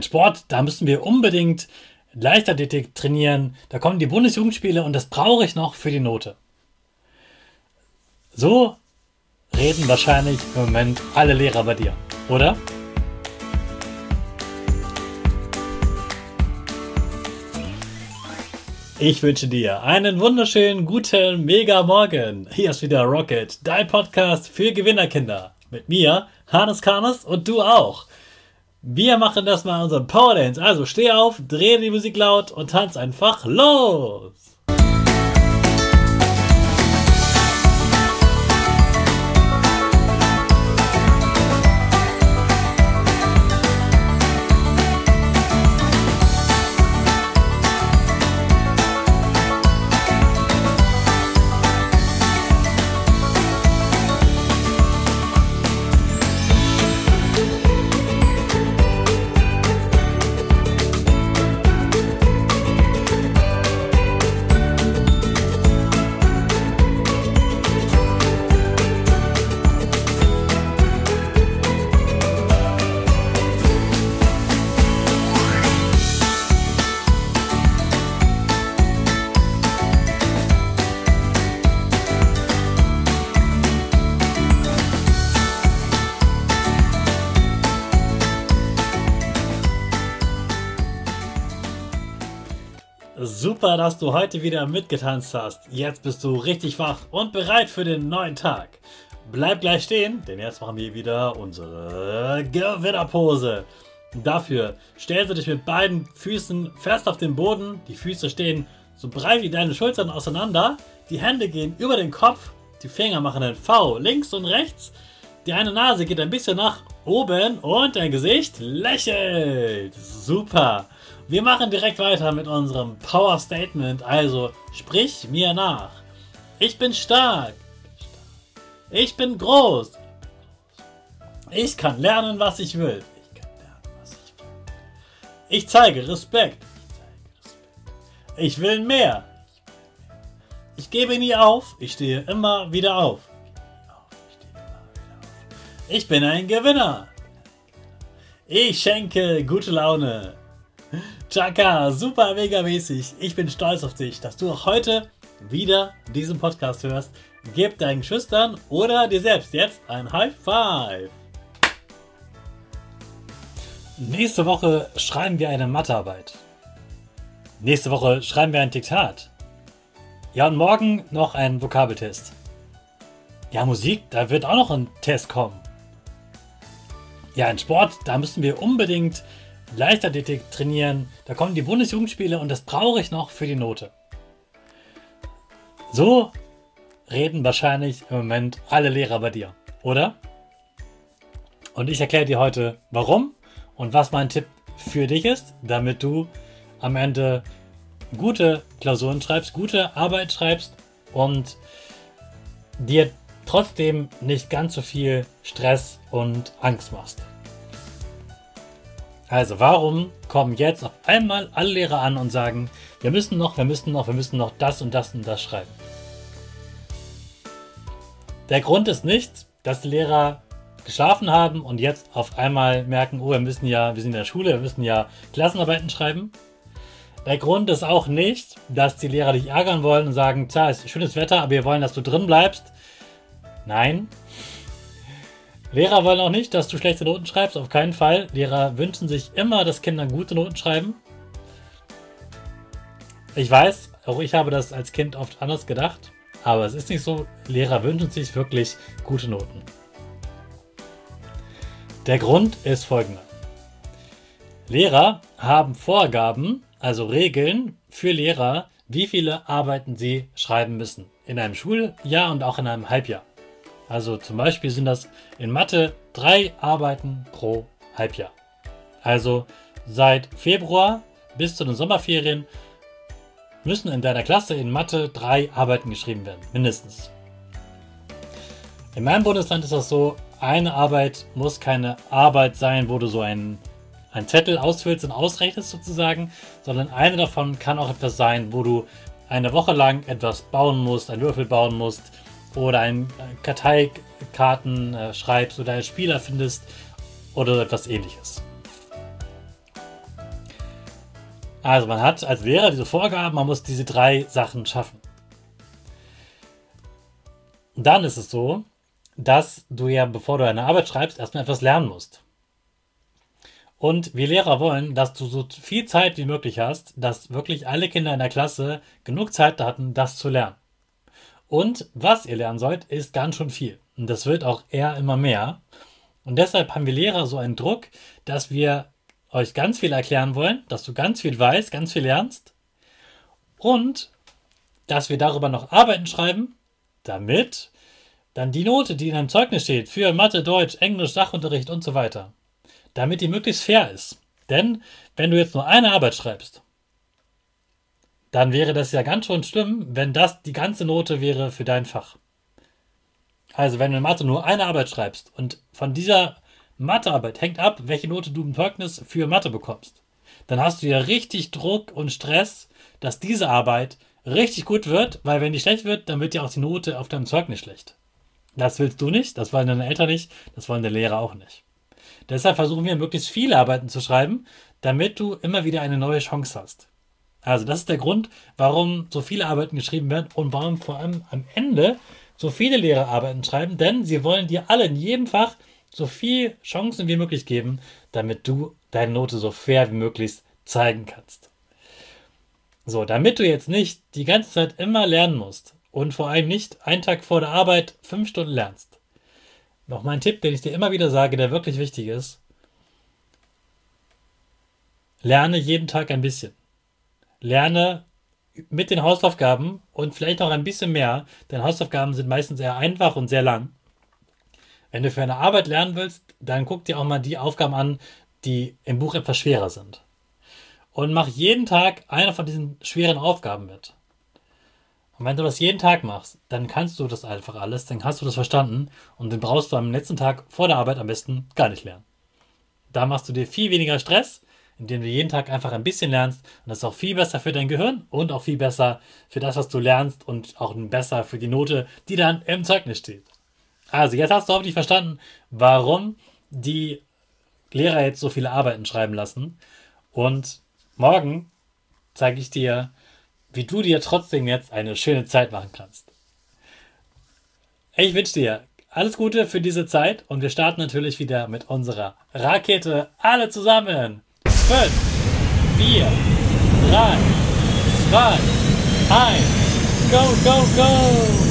Sport, da müssen wir unbedingt Leichtathletik trainieren. Da kommen die Bundesjugendspiele und das brauche ich noch für die Note. So reden wahrscheinlich im Moment alle Lehrer bei dir, oder? Ich wünsche dir einen wunderschönen, guten, mega Morgen. Hier ist wieder Rocket, dein Podcast für Gewinnerkinder. Mit mir, Hannes Karnes, und du auch. Wir machen das mal in unserem Power Dance. Also steh auf, dreh die Musik laut und tanz einfach los. Super, dass du heute wieder mitgetanzt hast. Jetzt bist du richtig wach und bereit für den neuen Tag. Bleib gleich stehen, denn jetzt machen wir wieder unsere Gewinnerpose. Dafür stellst du dich mit beiden Füßen fest auf den Boden. Die Füße stehen so breit wie deine Schultern auseinander. Die Hände gehen über den Kopf. Die Finger machen ein V links und rechts. Die eine Nase geht ein bisschen nach oben und dein Gesicht lächelt. Super. Wir machen direkt weiter mit unserem Power Statement, also sprich mir nach. Ich bin stark. Ich bin groß. Ich kann lernen, was ich will. Ich zeige Respekt. Ich will mehr. Ich gebe nie auf. Ich stehe immer wieder auf. Ich bin ein Gewinner. Ich schenke gute Laune. Chaka, super mega mäßig. Ich bin stolz auf dich, dass du auch heute wieder diesen Podcast hörst. Gib deinen Geschwistern oder dir selbst jetzt ein High Five. Nächste Woche schreiben wir eine Mathearbeit. Nächste Woche schreiben wir ein Diktat. Ja, und morgen noch ein Vokabeltest. Ja, Musik, da wird auch noch ein Test kommen. Ja, in Sport, da müssen wir unbedingt Leichtathletik trainieren. Da kommen die Bundesjugendspiele und das brauche ich noch für die Note. So reden wahrscheinlich im Moment alle Lehrer bei dir, oder? Und ich erkläre dir heute, warum und was mein Tipp für dich ist, damit du am Ende gute Klausuren schreibst, gute Arbeit schreibst und dir trotzdem nicht ganz so viel Stress und Angst machst. Also warum kommen jetzt auf einmal alle Lehrer an und sagen, wir müssen noch das und das und das schreiben? Der Grund ist nicht, dass die Lehrer geschlafen haben und jetzt auf einmal merken, oh, wir sind in der Schule, wir müssen ja Klassenarbeiten schreiben. Der Grund ist auch nicht, dass die Lehrer dich ärgern wollen und sagen, tja, ist schönes Wetter, aber wir wollen, dass du drin bleibst. Nein. Lehrer wollen auch nicht, dass du schlechte Noten schreibst, auf keinen Fall. Lehrer wünschen sich immer, dass Kinder gute Noten schreiben. Ich weiß, auch ich habe das als Kind oft anders gedacht, aber es ist nicht so. Lehrer wünschen sich wirklich gute Noten. Der Grund ist folgender. Lehrer haben Vorgaben, also Regeln für Lehrer, wie viele Arbeiten sie schreiben müssen. In einem Schuljahr und auch in einem Halbjahr. Also zum Beispiel sind das in Mathe 3 Arbeiten pro Halbjahr. Also seit Februar bis zu den Sommerferien müssen in deiner Klasse in Mathe 3 Arbeiten geschrieben werden, mindestens. In meinem Bundesland ist das so, eine Arbeit muss keine Arbeit sein, wo du so einen Zettel ausfüllst und ausrechnest sozusagen, sondern eine davon kann auch etwas sein, wo du eine Woche lang etwas bauen musst, einen Würfel bauen musst, oder ein Karteikarten schreibst oder einen Spieler findest oder etwas Ähnliches. Also man hat als Lehrer diese Vorgaben, man muss diese 3 Sachen schaffen. Dann ist es so, dass du ja, bevor du eine Arbeit schreibst, erstmal etwas lernen musst. Und wir Lehrer wollen, dass du so viel Zeit wie möglich hast, dass wirklich alle Kinder in der Klasse genug Zeit hatten, das zu lernen. Und was ihr lernen sollt, ist ganz schön viel. Und das wird auch eher immer mehr. Und deshalb haben wir Lehrer so einen Druck, dass wir euch ganz viel erklären wollen, dass du ganz viel weißt, ganz viel lernst. Und dass wir darüber noch Arbeiten schreiben, damit dann die Note, die in einem Zeugnis steht, für Mathe, Deutsch, Englisch, Sachunterricht und so weiter, damit die möglichst fair ist. Denn wenn du jetzt nur eine Arbeit schreibst, dann wäre das ja ganz schön schlimm, wenn das die ganze Note wäre für dein Fach. Also wenn du in Mathe nur eine Arbeit schreibst und von dieser Mathearbeit hängt ab, welche Note du im Zeugnis für Mathe bekommst, dann hast du ja richtig Druck und Stress, dass diese Arbeit richtig gut wird, weil wenn die schlecht wird, dann wird ja auch die Note auf deinem Zeugnis schlecht. Das willst du nicht, das wollen deine Eltern nicht, das wollen der Lehrer auch nicht. Deshalb versuchen wir, möglichst viele Arbeiten zu schreiben, damit du immer wieder eine neue Chance hast. Also das ist der Grund, warum so viele Arbeiten geschrieben werden und warum vor allem am Ende so viele Lehrer Arbeiten schreiben, denn sie wollen dir alle in jedem Fach so viele Chancen wie möglich geben, damit du deine Note so fair wie möglich zeigen kannst. So, damit du jetzt nicht die ganze Zeit immer lernen musst und vor allem nicht einen Tag vor der Arbeit 5 Stunden lernst. Noch mein Tipp, den ich dir immer wieder sage, der wirklich wichtig ist. Lerne jeden Tag ein bisschen. Lerne mit den Hausaufgaben und vielleicht noch ein bisschen mehr, denn Hausaufgaben sind meistens sehr einfach und sehr lang. Wenn du für eine Arbeit lernen willst, dann guck dir auch mal die Aufgaben an, die im Buch etwas schwerer sind. Und mach jeden Tag eine von diesen schweren Aufgaben mit. Und wenn du das jeden Tag machst, dann kannst du das einfach alles, dann hast du das verstanden und dann brauchst du am letzten Tag vor der Arbeit am besten gar nicht lernen. Da machst du dir viel weniger Stress, indem du jeden Tag einfach ein bisschen lernst und das ist auch viel besser für dein Gehirn und auch viel besser für das, was du lernst und auch besser für die Note, die dann im Zeugnis steht. Also jetzt hast du hoffentlich verstanden, warum die Lehrer jetzt so viele Arbeiten schreiben lassen und morgen zeige ich dir, wie du dir trotzdem jetzt eine schöne Zeit machen kannst. Ich wünsche dir alles Gute für diese Zeit und wir starten natürlich wieder mit unserer Rakete. Alle zusammen. 5, 4, 3, 2, 1. Go, go, go!